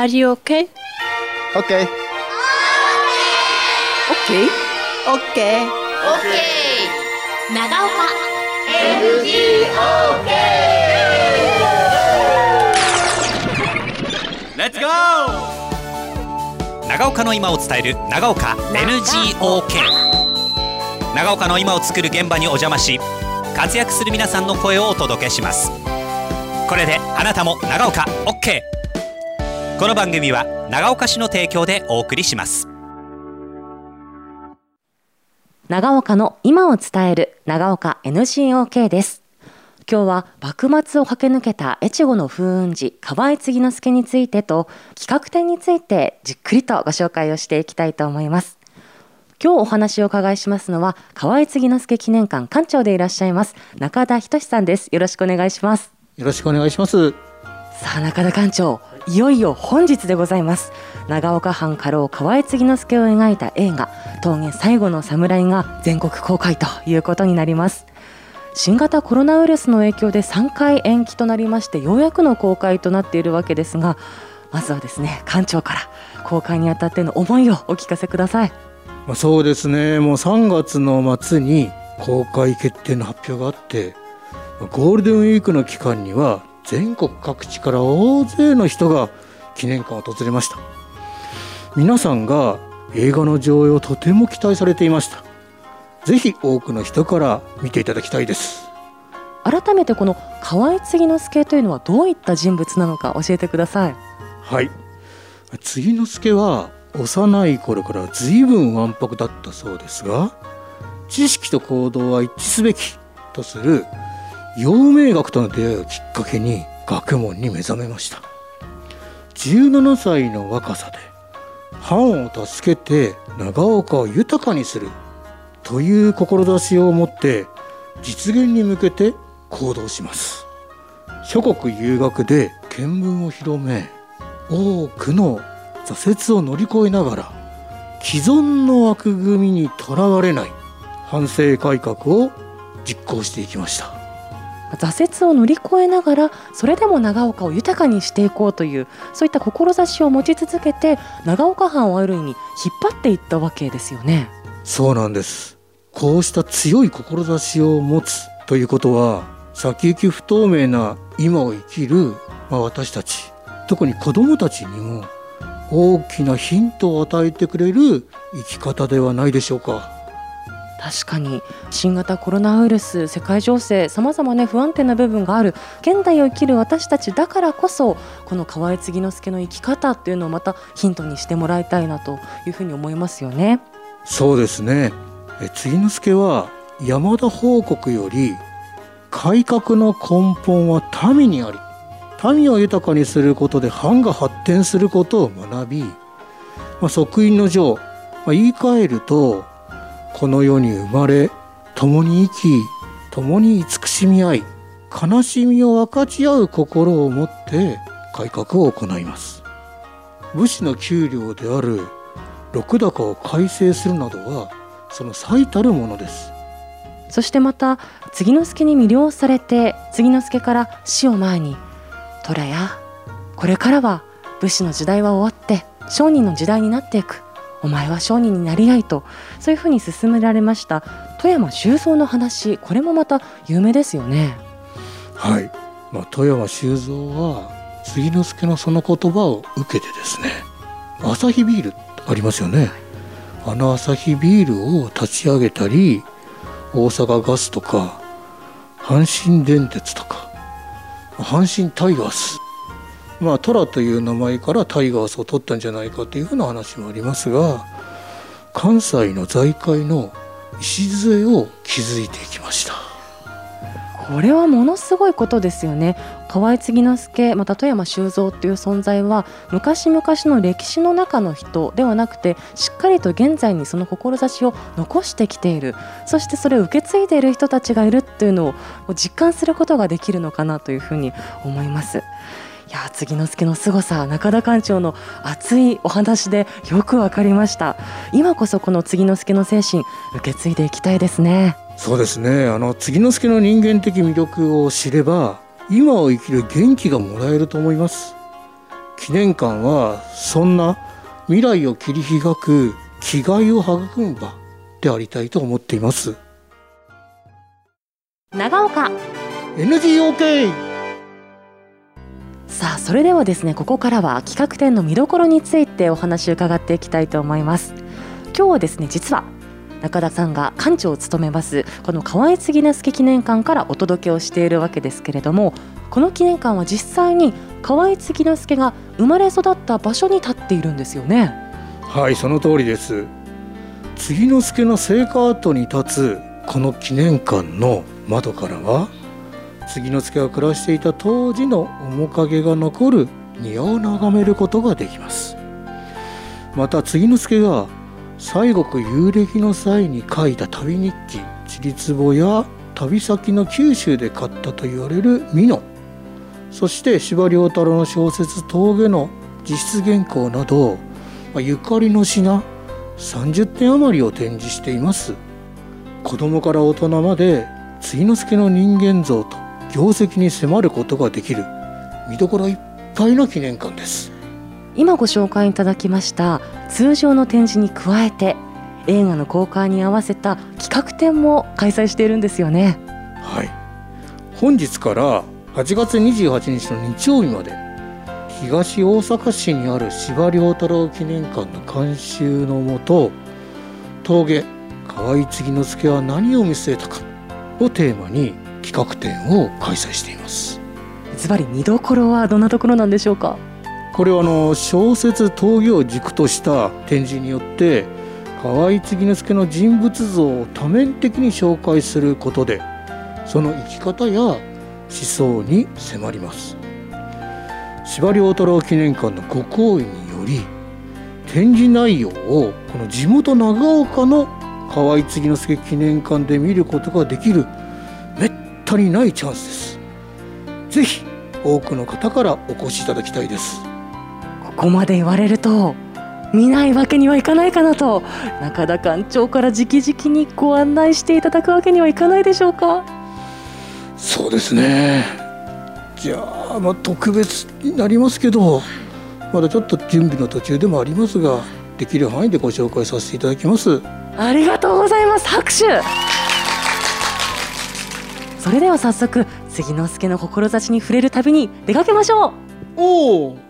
Are you okay? Okay. Okay? Okay. 長岡 Let's go! 長岡の今を伝える長岡 NGOK。 長岡の今を作る現場にお邪魔し、活躍する皆さんの声をお届けします。これであなたも長岡 OK。 この番組は長岡市の提供でお送りします。 長岡の今を伝える長岡 NGOK です。今日は幕末を駆け抜けた越後の風雲児河合継之助についてと企画展についてじっくりとご紹介をしていきたいと思います。今日お話を伺いしますのは河合継之助記念館館長でいらっしゃいます中田仁さんです。よろしくお願いします。 よろしくお願いします。 さあ中田館長、いよいよ本日でございます。長岡藩家老河合継之助を描いた映画峠最後の侍が全国公開ということになります。新型コロナウイルスの影響で3回延期となりましてようやくの公開となっているわけですが、まずはですね館長から公開にあたっての思いをお聞かせください。 そうですね、もう3月の末に公開決定の発表があって、ゴールデンウィークの期間には全国各地から大勢の人が記念館を訪れました。皆さんが映画の上映をとても期待されていました。ぜひ多くの人から見ていただきたいです。 改めてこの河合継之助というのはどういった人物なのか教えてください。 はい、継之助は幼い頃から随分わんぱくだったそうですが、知識と行動は一致すべきとする陽明学との出会いをきっかけに学問に目覚めました。17歳の若さで藩を助けて長岡を豊かにするという志を持って実現に向けて行動します。諸国遊学で見聞を広め、多くの挫折を乗り越えながら既存の枠組みにとらわれない藩政改革を実行していきました。 挫折を乗り越えながらそれでも長岡を豊かにしていこうというそういった志を持ち続けて長岡藩をある意味引っ張っていったわけですよね。 そうなんです。こうした強い志を持つということは先行き不透明な今を生きる、私たち特に子どもたちにも大きなヒントを与えてくれる生き方ではないでしょうか。 確かに新型コロナウイルス、世界情勢さまざま不安定な部分がある現代を生きる私たちだからこそこの河合継之助の生き方っていうのをまたヒントにしてもらいたいなというふうに思いますよね。 そうですね。継之助は山田報国より改革の根本は民にあり、民を豊かにすることで藩が発展することを学び、即位の上、言い換えるとこの世に生まれ共に生き共に慈しみ合い悲しみを分かち合う心を持って改革を行います。武士の給料である禄高を改正するなどはその最たるものです。 そしてまた継之助に魅了されて継之助から死を前に虎やこれからは武士の時代は終わって商人の時代になっていく、お前は商人になり合いとそういうふうに勧められました富山周蔵の話、これもまた有名ですよね。 はい、富山周蔵は継之助のその言葉を受けてですね、アサヒビールありますよね。あのアサヒビールを立ち上げたり、大阪ガスとか阪神電鉄とか阪神タイガース、トラという名前からタイガースを取ったんじゃないかというふうな話もありますが、関西の財界の礎を築いていきました。 これはものすごいことですよね。河合継之助また富山周蔵という存在は昔々の歴史の中の人ではなくてしっかりと現在にその志を残してきている、そしてそれを受け継いでいる人たちがいるっていうのを実感することができるのかなというふうに思います。いや、継之助の凄さ、中田館長の熱いお話でよくわかりました。今こそこの継之助の精神受け継いでいきたいですね。 そうですね。継之助の人間的魅力を知れば今を生きる元気がもらえると思います。 記念館はそんな未来を切り開く気概を育む場でありたいと思っています。 長岡 NGOK。 さあ、それではですね、ここからは企画展の見どころについてお話を伺っていきたいと思います。今日はですね、実は中田さんが館長を務めますこの河合継之助記念館からお届けをしているわけですけれども、この記念館は実際に河合継之助が生まれ育った場所に立っているんですよね。 はい、その通りです。継之助の生家跡に立つこの記念館の窓からは、継之助が暮らしていた当時の面影が残る庭を眺めることができます。また継之助が西国遊歴の際に書いた旅日記ちりつぼや旅先の九州で買ったと言われる美濃、そして司馬遼太郎の小説峠の実質原稿など、ゆかりの品30点余りを展示しています。子供から大人まで継之助の人間像と業績に迫ることができる見どころいっぱいの記念館です。 今ご紹介いただきました通常の展示に加えて、映画の公開に合わせた企画展も開催しているんですよね。 はい、本日から8月28日の日曜日まで、東大阪市にある司馬遼太郎記念館の監修のもと、峠河合継之助は何を見据えたかをテーマに企画展を開催しています。 ズバリ見どころはどんなところなんでしょうか？ これは小説峠を軸とした展示によって、河合継之助の人物像を多面的に紹介することで、その生き方や思想に迫ります。司馬遼太郎記念館のご厚意により、展示内容をこの地元長岡の河合継之助記念館で見ることができるめったにないチャンスです。ぜひ多くの方からお越しいただきたいです。 ここまで言われると見ないわけにはいかないかなと、中田館長から直々にご案内していただくわけにはいかないでしょうか？ そうですね。じゃあ、特別になりますけど、まだちょっと準備の途中でもありますが、できる範囲でご紹介させていただきます。 ありがとうございます。拍手。それでは早速継之助の志に触れる旅に出かけましょう。 おー。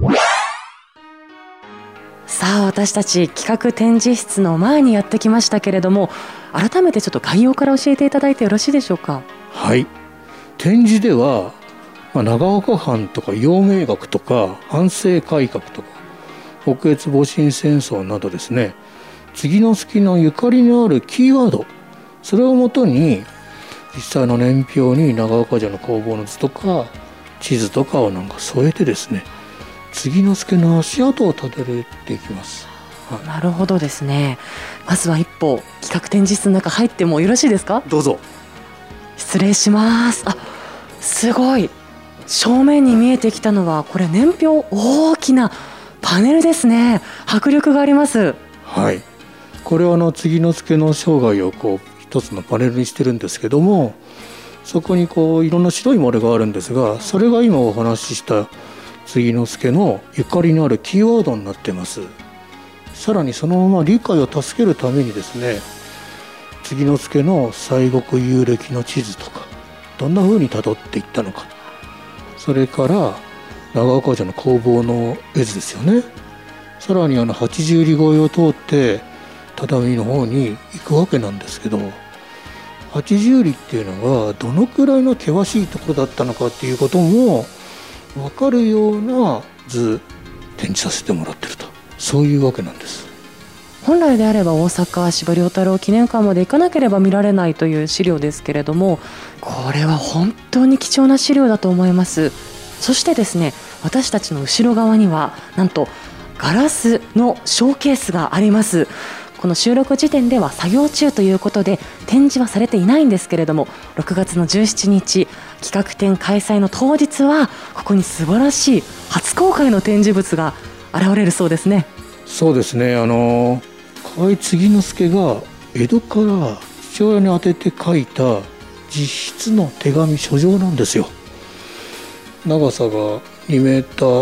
さあ、私たち企画展示室の前にやってきましたけれども、改めてちょっと概要から教えていただいてよろしいでしょうか？ はい、展示では、長岡藩とか陽明学とか藩政改革とか北越戊辰戦争などですね、継之助のゆかりのあるキーワード、それをもとに実際の年表に長岡城の工房の図とか地図とかを添えてですね、継之助の足跡をたどっていきます。 なるほどですね。まずは一歩企画展示室の中入ってもよろしいですか？ どうぞ。 失礼します。すごい、正面に見えてきたのはこれ年表、大きなパネルですね。迫力があります。 はい、これは継之助の生涯を一つのパネルにしてるんですけども、そこにいろんな白い丸があるんですが、それが今お話しした継之助のゆかりのあるキーワードになっています。さらにそのまま理解を助けるためにですね、継之助の西国遊歴の地図とか、どんな風に辿っていったのか、それから長岡城の工房の絵図ですよね。さらに八十里越えを通って只見の方に行くわけなんですけど、八十里っていうのがどのくらいの険しいところだったのかっていうことも分かるような図展示させてもらってると、そういうわけなんです。 本来であれば大阪司馬遼太郎記念館まで行かなければ見られないという資料ですけれども、これは本当に貴重な資料だと思います。そしてですね、私たちの後ろ側にはなんとガラスのショーケースがあります。この収録時点では作業中ということで展示はされていないんですけれども、6月の17日企画展開催の当日はここに素晴らしい初公開の展示物が現れるそうですね。 そうですね、河合継之助が江戸から父親に宛てて書いた実質の手紙書状なんですよ。長さが2メーター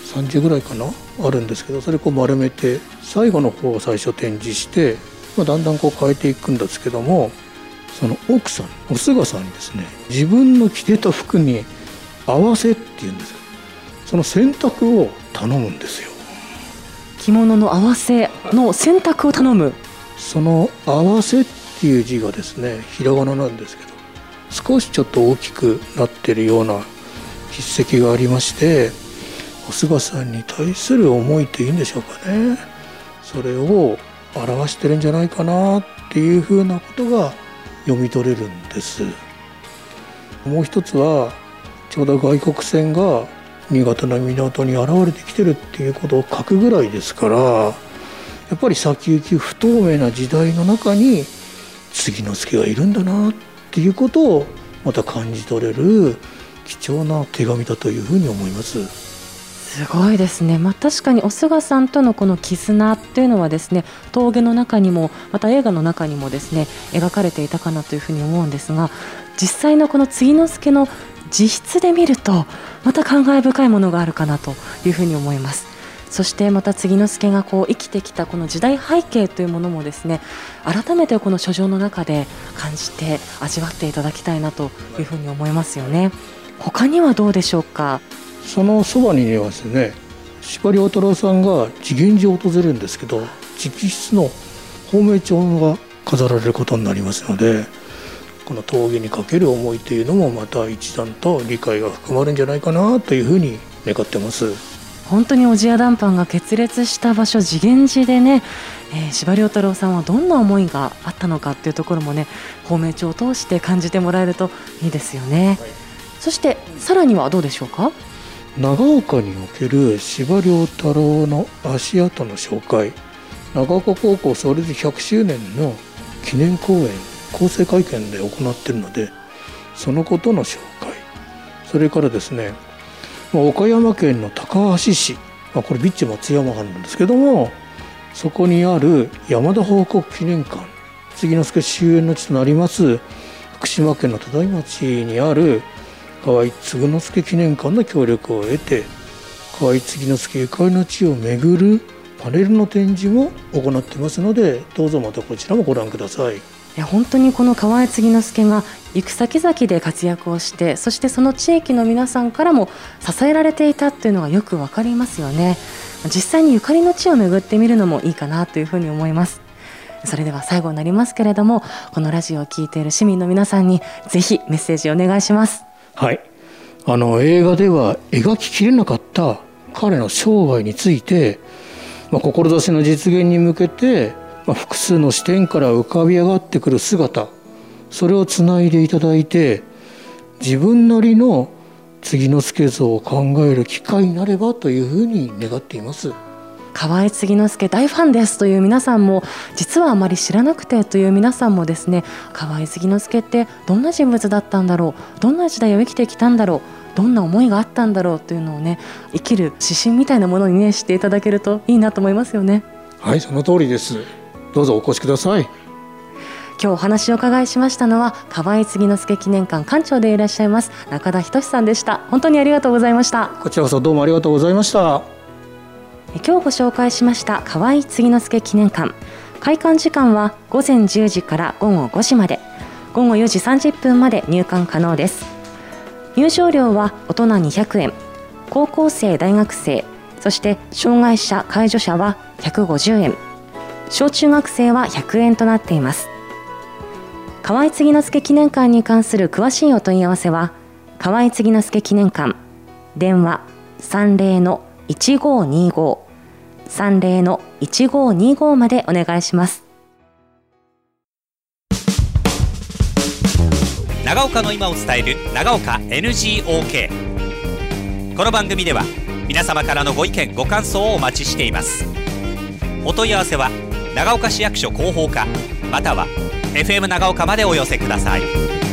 30ぐらいかなあるんですけど、それ丸めて最後の方を最初展示して、だんだん変えていくんですけども、その奥さんお菅さんにですね、自分の着てた服に合わせっていうんですよ。その洗濯を頼むんですよ。 着物の合わせの洗濯を頼む。 その合わせっていう字がですね、ひらがななんですけど、少しちょっと大きくなっているような筆跡がありまして、お菅さんに対する思いというんでしょうかね、それを表してるんじゃないかなっていうふうなことが読み取れるんです。もう一つは、ちょうど外国船が新潟の港に現れてきてるっていうことを書くぐらいですから、やっぱり先行き不透明な時代の中に継之助がいるんだなっていうことをまた感じ取れる貴重な手紙だというふうに思います。 すごいですね。確かにお菅さんとのこの絆っていうのはですね、峠の中にもまた映画の中にもですね描かれていたかなというふうに思うんですが、実際のこの継之助の実質で見るとまた感慨深いものがあるかなというふうに思います。そしてまた継之助が生きてきたこの時代背景というものもですね、改めてこの書状の中で感じて味わっていただきたいなというふうに思いますよね。他にはどうでしょうか。 そのそばにはですね、司馬遼太郎さんが慈源寺を訪れるんですけど、直筆の芳名帳が飾られることになりますので、この峠にかける思いというのもまた一段と理解が含まれるんじゃないかなというふうに願ってます。 本当に小千谷談判が決裂した場所、慈源寺でね、司馬遼太郎さんはどんな思いがあったのかっていうところもね、芳名帳を通して感じてもらえるといいですよね。そしてさらにはどうでしょうか。 長岡における司馬遼太郎の足跡の紹介、長岡高校創立100周年の記念講演構成会見で行っているので、そのことの紹介、それからですね、岡山県の高梁市、これ備中松山藩なんですけども、そこにある山田報国記念館、継之助終焉の地となります福島県の只見町にある河合継之助記念館の協力を得て、河合継之助ゆかりの地を巡るパネルの展示も行っていますので、どうぞまたこちらもご覧ください。 本当にこの河合継之助が行く先々で活躍をして、そしてその地域の皆さんからも支えられていたっていうのがよくわかりますよね。実際にゆかりの地を巡ってみるのもいいかなというふうに思います。それでは最後になりますけれども、このラジオを聞いている市民の皆さんにぜひメッセージをお願いします。 はい、映画では描ききれなかった彼の生涯について、志の実現に向けて、複数の視点から浮かび上がってくる姿、それをつないでいただいて、自分なりの継之助像を考える機会になればというふうに願っています。 河合継之助大ファンですという皆さんも、実はあまり知らなくてという皆さんもですね、河合継之助ってどんな人物だったんだろう、どんな時代を生きてきたんだろう、どんな思いがあったんだろうというのをね、生きる指針みたいなものにねしていただけるといいなと思いますよね。 はい、その通りです。どうぞお越しください。 今日お話を伺いしましたのは、河合継之助記念館館長でいらっしゃいます中田仁さんでした。本当にありがとうございました。 こちらこそどうもありがとうございました。 今日ご紹介しました河合継之助記念館、開館時間は午前10時から午後5時まで、午後4時30分まで入館可能です。入場料は大人200円、高校生大学生、そして障害者介助者は150円、小中学生は100円となっています。河合継之助記念館に関する詳しいお問い合わせは、河合継之助記念館、電話30-1525 30-1525までお願いします。 長岡の今を伝える長岡 NGOK。 この番組では皆様からのご意見ご感想をお待ちしています。お問い合わせは長岡市役所広報課または FM 長岡までお寄せください。